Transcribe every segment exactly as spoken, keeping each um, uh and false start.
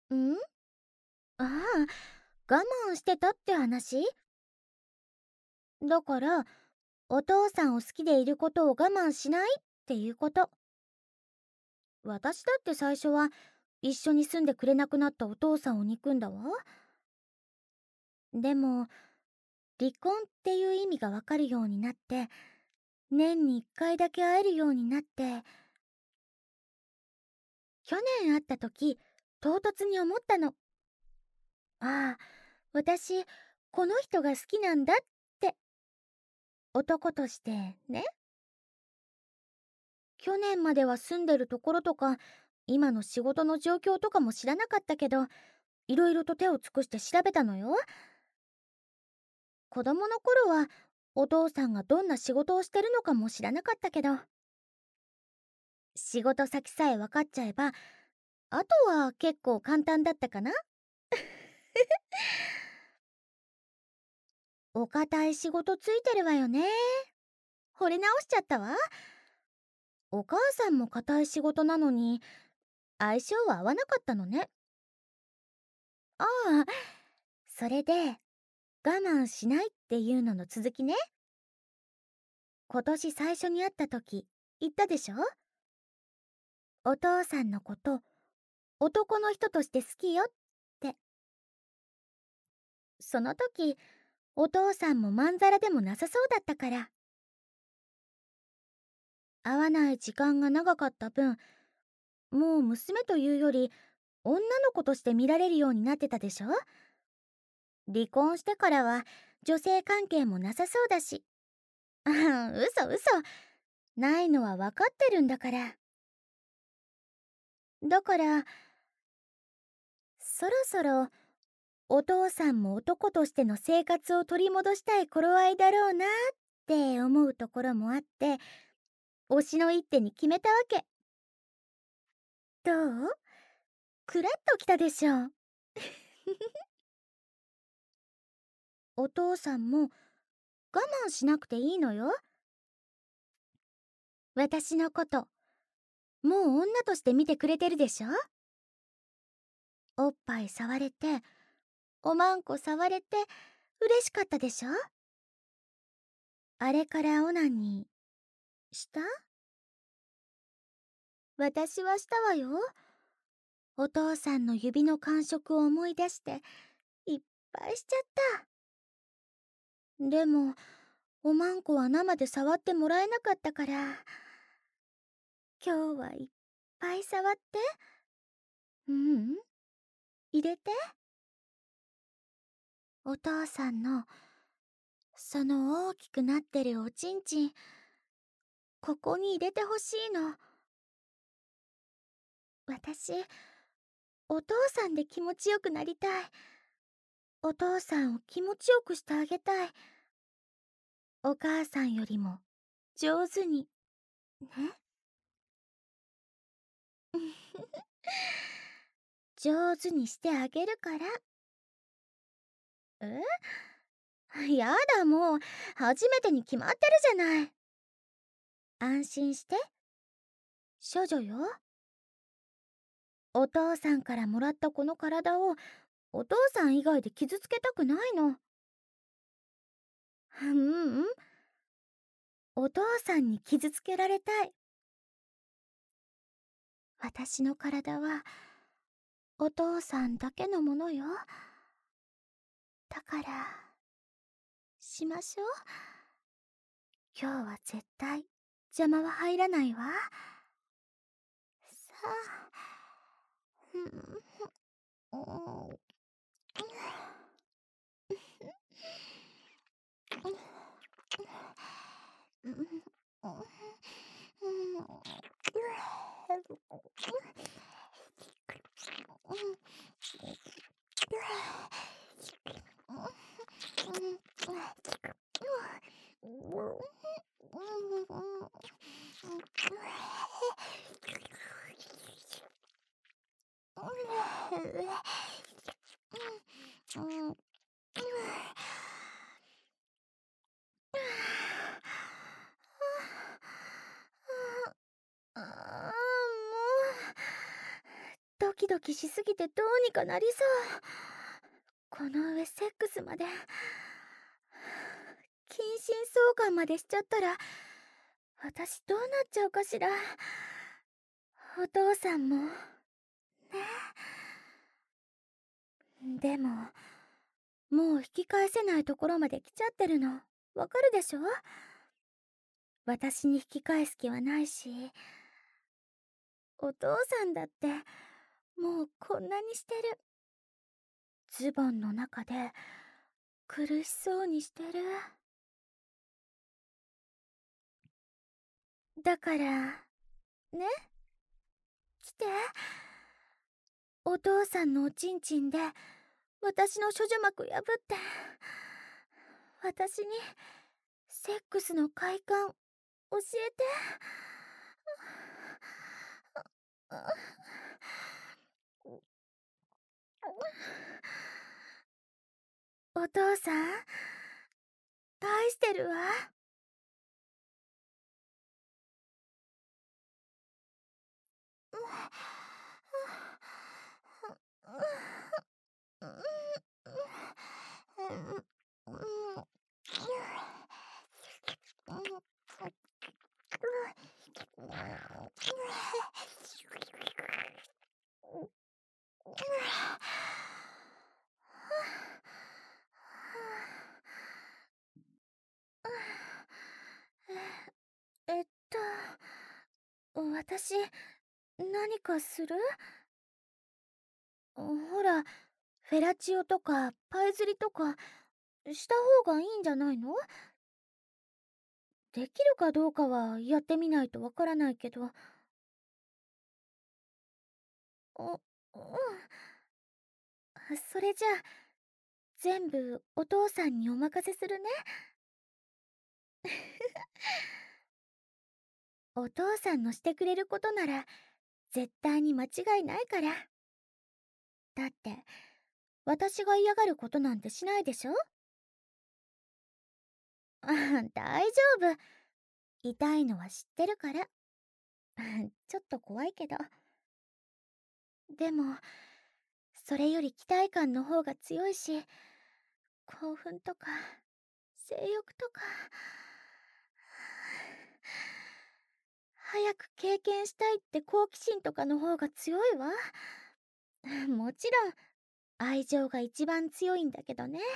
んああ、我慢してたって話？だから、お父さんを好きでいることを我慢しないっていうこと。私だって最初は一緒に住んでくれなくなったお父さんを憎んだわ。でも、離婚っていう意味がわかるようになって、年に一回だけ会えるようになって、去年会った時、唐突に思ったの。ああ、私、この人が好きなんだって、男としてね。去年までは住んでるところとか、今の仕事の状況とかも知らなかったけど、いろいろと手を尽くして調べたのよ。子供の頃は、お父さんがどんな仕事をしてるのかも知らなかったけど、仕事先さえ分かっちゃえば、あとは結構簡単だったかな。お堅い仕事ついてるわよね。惚れ直しちゃったわ。お母さんも堅い仕事なのに、相性は合わなかったのね。ああ、それで、我慢しないっていうのの続きね。今年最初に会った時、言ったでしょ？お父さんのこと、男の人として好きよって。その時、お父さんもまんざらでもなさそうだったから。会わない時間が長かった分、もう娘というより、女の子として見られるようになってたでしょ？離婚してからは、女性関係もなさそうだし。ああ、嘘嘘。ないのは分かってるんだから。だから、そろそろ、お父さんも男としての生活を取り戻したい頃合いだろうなって思うところもあって、推しの一手に決めたわけ。どう？クラッときたでしょ？お父さんも我慢しなくていいのよ。私のこと、もう女として見てくれてるでしょ？おっぱい触れて、おまんこ触れて、嬉しかったでしょ？あれからオナニー、した？私はしたわよ。お父さんの指の感触を思い出して、いっぱいしちゃった。でも、おまんこは生で触ってもらえなかったから、今日はいっぱい触って。ううん、入れて。お父さんの、その大きくなってるおちんちん、ここに入れてほしいの。私、お父さんで気持ちよくなりたい。お父さんを気持ちよくしてあげたい。お母さんよりも上手にね。上手にしてあげるから。え？やだ、もう初めてに決まってるじゃない。安心して。処女よ。お父さんからもらったこの体をお父さん以外で傷つけたくないの。ううん、お父さんに傷つけられたい。私の体はお父さんだけのものよ。だからしましょう。今日は絶対邪魔は入らないわ。さあ、うん、うん、ああ、もう。 ドキドキしすぎてどうにかなりそう。この上セックスまで、近親相関までしちゃったら私どうなっちゃうかしら。お父さんもね。でももう引き返せないところまで来ちゃってるのわかるでしょ。私に引き返す気はないし、お父さんだってもうこんなにしてる。ズボンの中で苦しそうにしてる。だからね、来て。お父さんのおちんちんで私の処女膜破って私にセックスの快感教えて。お父さん愛してるわ。えっと私何かする？ほら、フェラチオとかパイ釣りとかした方がいいんじゃないの？できるかどうかはやってみないとわからないけど。お、うん。それじゃあ全部お父さんにお任せするね。お父さんのしてくれることなら絶対に間違いないから。だって私が嫌がることなんてしないでしょ。あ、大丈夫。痛いのは知ってるから。ちょっと怖いけど。でもそれより期待感の方が強いし、興奮とか性欲とか早く経験したいって好奇心とかの方が強いわ。もちろん愛情が一番強いんだけどね。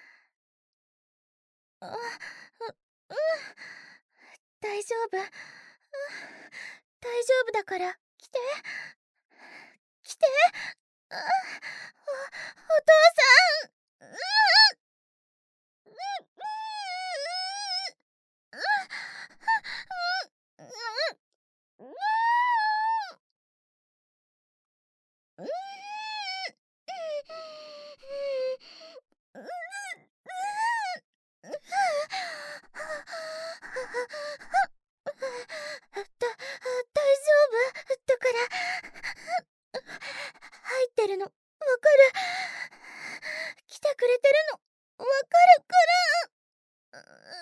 あ、う、うん、大丈夫、大丈夫だから来て、来て。あ、お、お父さん。うん、うん、うん、うん、うん、うん、うん、だ、大丈夫だから入ってるのわかる。来てくれてるのわかるから。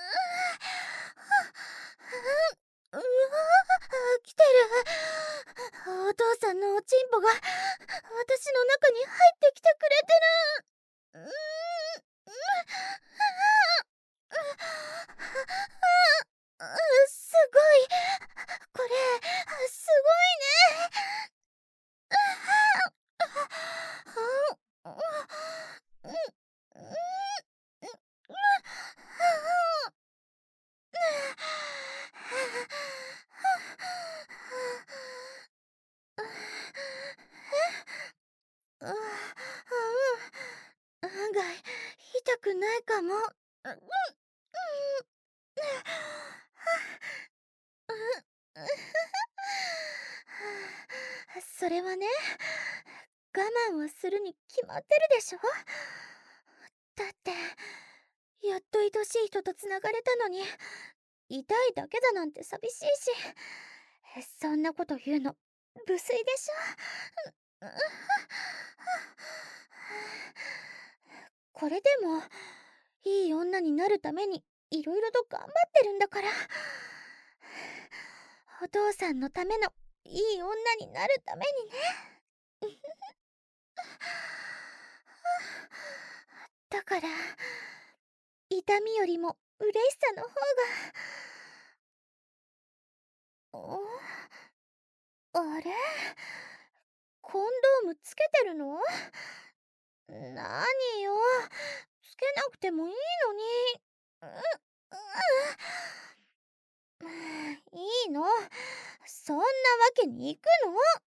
うわ、来てる。お父さんのおちんぽが私の中に入ってきてくれてる。うーん、すごい。これすごいね。あ、うん、案外痛くないかも。うん、うん、それはね、我慢をするに決まってるでしょ。だってやっと愛しい人とつながれたのに痛いだけだなんて寂しいし、そんなこと言うの無粋でしょ。これでもいい女になるためにいろいろと頑張ってるんだから。お父さんのためのいい女になるためにね。 から痛みよりも嬉しさの方が。おあれ、コンドームつけてるの？なによ、つけなくてもいいのに。うういいの、そんなわけにいくの？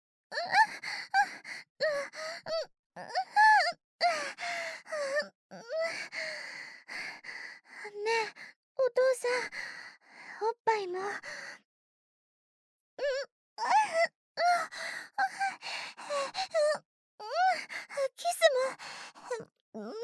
ねえ、お父さん、おっぱいも。キスも。うん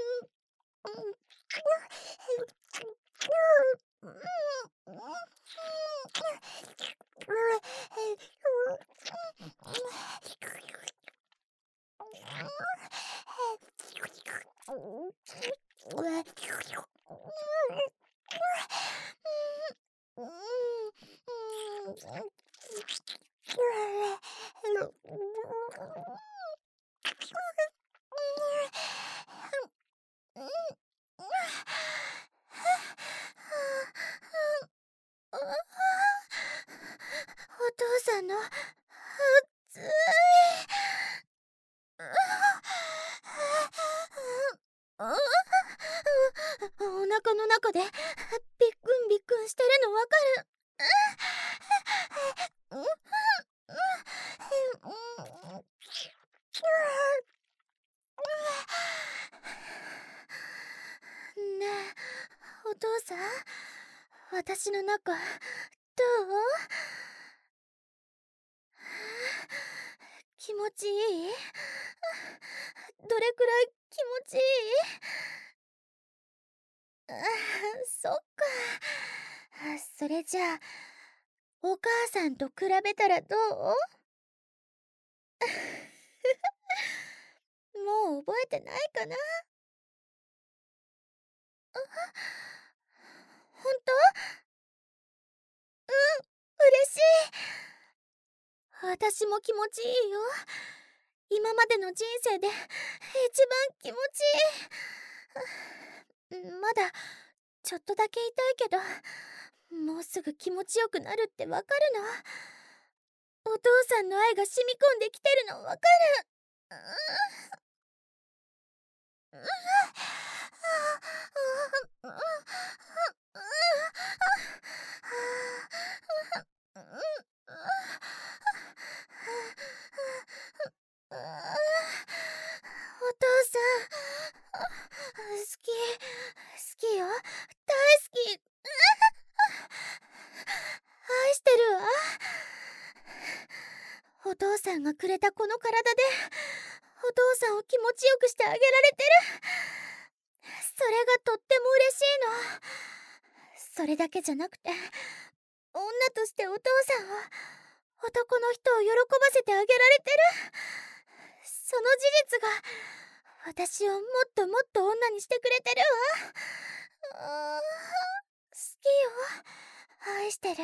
お父さんの熱い。お腹の中でビックンビックンしてるのわかる。ねえ、お父さん、私の中どう？気持ちいい？どれくらい気持ちいい？あー、そっか。それじゃあお母さんと比べたらどう？もう覚えてないかな？ほんと？嬉しい。私も気持ちいいよ。今までの人生で一番気持ちいい。まだちょっとだけ痛いけど、もうすぐ気持ちよくなるってわかるの。お父さんの愛が染み込んできてるのわかる。お父さん、好き、好きよ、大好き。愛してるわ。お父さんがくれたこの体でお父さんを気持ちよくしてあげられてる。それがとっても嬉しいの。それだけじゃなくて、女としてお父さんを、男の人を喜ばせてあげられてる。その事実が私をもっともっと女にしてくれてるわ。あー、好きよ、愛してる、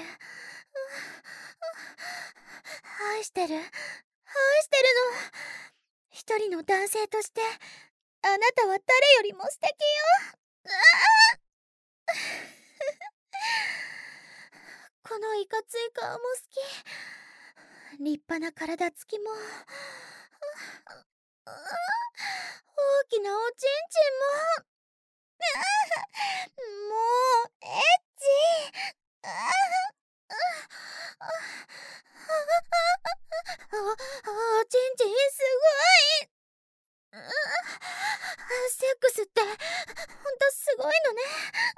愛してる、愛してるの。一人の男性としてあなたは誰よりも素敵よ。このいかつい顔も好き。立派な体つきも、大きなおちんちんも。もうエッチ。おちんちんすごい。セックスってほんとすごいのね。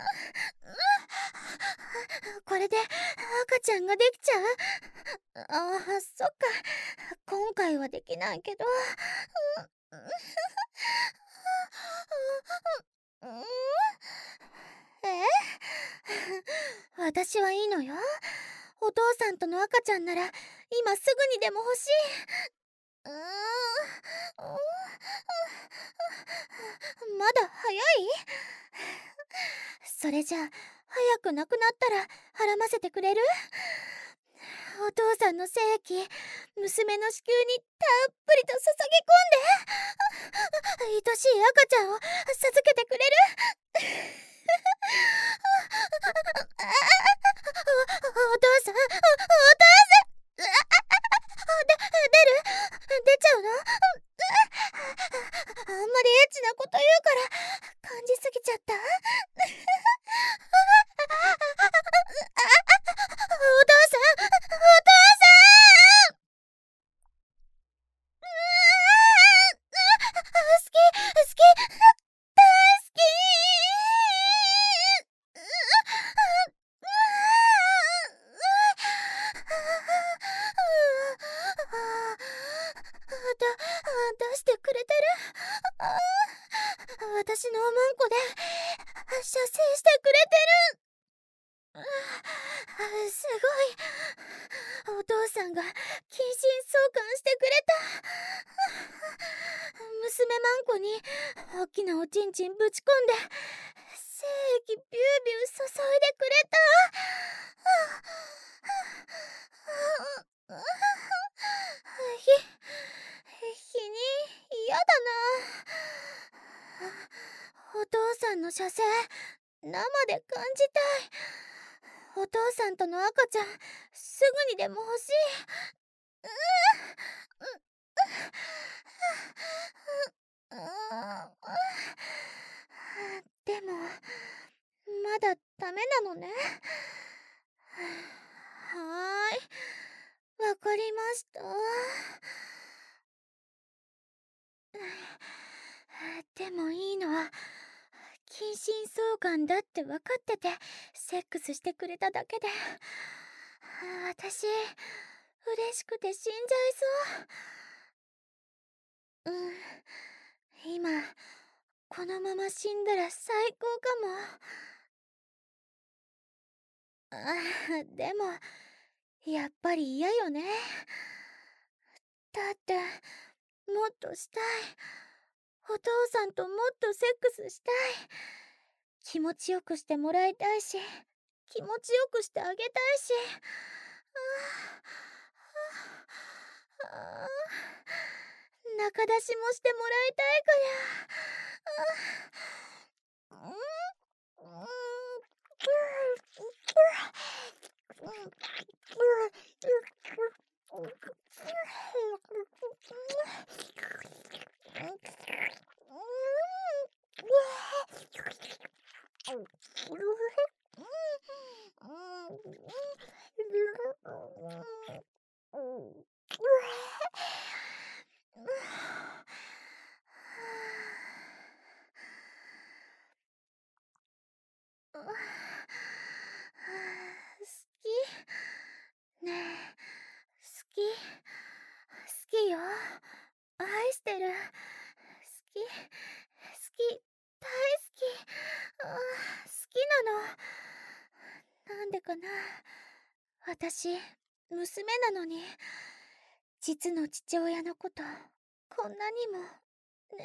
これで赤ちゃんができちゃう？ああ、そっか、今回はできないけど。え私はいいのよ。お父さんとの赤ちゃんなら今すぐにでも欲しい。うーん、まだ早い？それじゃあ早く亡くなったら孕ませてくれる？お父さんの精液娘の子宮にたっぷりと注ぎ込んで、 愛しい赤ちゃんを授けてくれる？お、お父さん、お、お父さん、で、出る？出ちゃうの？あんまりエッチなこと言うから感じすぎちゃった？お父さん、お父さん。好き、好き、大好き。だ、出してくれてる？あ、私のおまんこで射精してくれてる。すごい。お父さんが近親相関してくれた。娘まんこに大きなおちんちんぶち込んで精液ビュービュー注いでくれた。ひ、日に嫌だな。お父さんの射精生で感じたい。お父さんとの赤ちゃんすぐにでも欲しい。でもまだダメなのね。はーい、わかりました。でもいいの。近親相関だって分かっててセックスしてくれただけで私嬉しくて死んじゃいそう。うん、今このまま死んだら最高かも。あ、でもやっぱり嫌よね。だってもっとしたい。お父さんともっとセックスしたい。気持ちよくしてもらいたいし気持ちよくしてあげたいし。ああ、中出しもしてもらいたいから。うんうん好きねえ、好き好きよ、愛してる、好き好き、大好き、あ、好きなの。なんでかな、私娘なのに実の父親のことこんなにもね。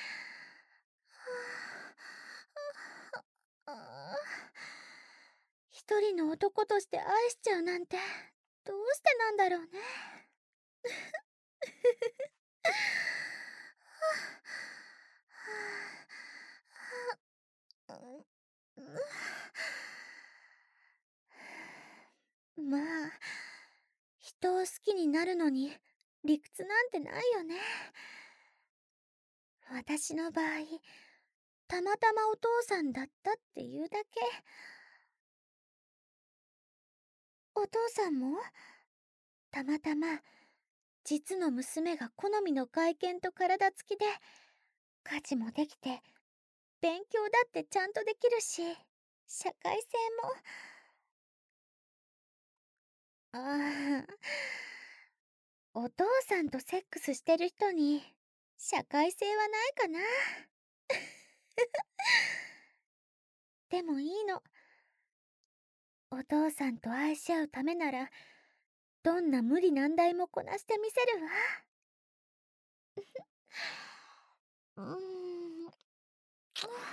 はあ、ああ、一人の男として愛しちゃうなんてどうしてなんだろうね。まあ人を好きになるのに理屈なんてないよね。私の場合たまたまお父さんだったっていうだけ。お父さんもたまたま実の娘が好みの外見と体つきで家事もできて勉強だってちゃんとできるし社会性も。ああ、お父さんとセックスしてる人に社会性はないかな。でもいいの。お父さんと愛し合うためならどんな無理難題もこなしてみせるわ。うーん。